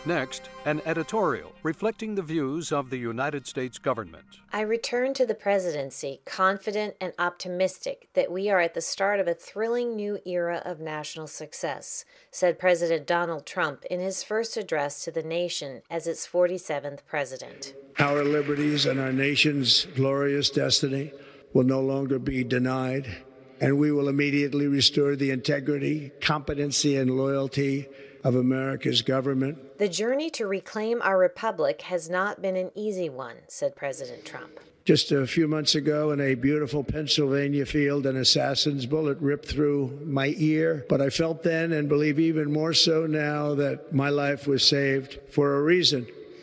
Next, an editorial reflecting the views of the United States government. I return to the presidency confident and optimistic that we are at the start of a thrilling new era of national success, said President Donald Trump in his first address to the nation as its 47th president. Our liberties and our nation's glorious destiny will no longer be denied, and we will immediately restore the integrity, competency, and loyalty of America's government. The journey to reclaim our republic has not been an easy one, said President Trump. Just a few months ago in a beautiful Pennsylvania field, an assassin's bullet ripped through my ear. But I felt then, and believe even more so now, that my life was saved for a reason.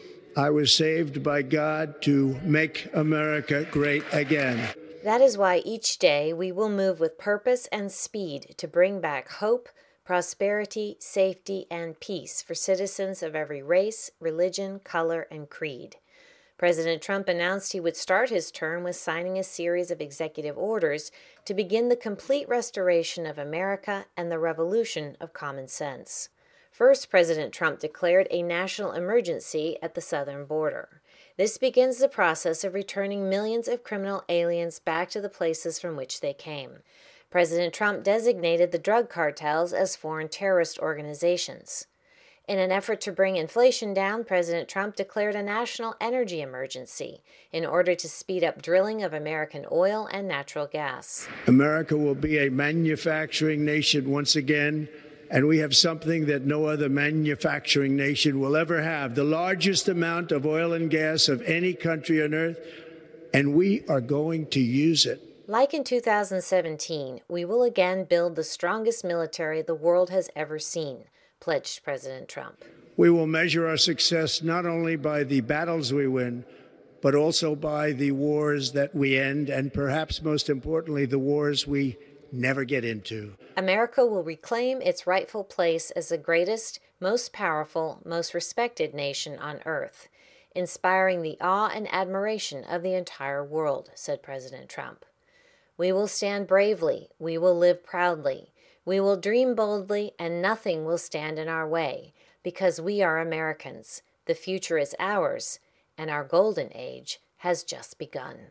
I was saved by God to make America great again. That is why each day we will move with purpose and speed to bring back hope, prosperity, safety, and peace for citizens of every race, religion, color, and creed. President Trump announced he would start his term with signing a series of executive orders to begin the complete restoration of America and the revolution of common sense. First, President Trump declared a national emergency at the southern border. This begins the process of returning millions of criminal aliens back to the places from which they came. President Trump designated the drug cartels as foreign terrorist organizations. In an effort to bring inflation down, President Trump declared a national energy emergency in order to speed up drilling of American oil and natural gas. America will be a manufacturing nation once again, and we have something that no other manufacturing nation will ever have, the largest amount of oil and gas of any country on earth, and we are going to use it. Like in 2017, we will again build the strongest military the world has ever seen, pledged President Trump. We will measure our success not only by the battles we win, but also by the wars that we end, and perhaps most importantly, the wars we never get into. America will reclaim its rightful place as the greatest, most powerful, most respected nation on earth, inspiring the awe and admiration of the entire world, said President Trump. We will stand bravely, we will live proudly, we will dream boldly, and nothing will stand in our way, because we are Americans. The future is ours, and our golden age has just begun.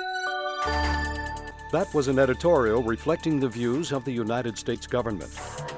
That was an editorial reflecting the views of the United States government.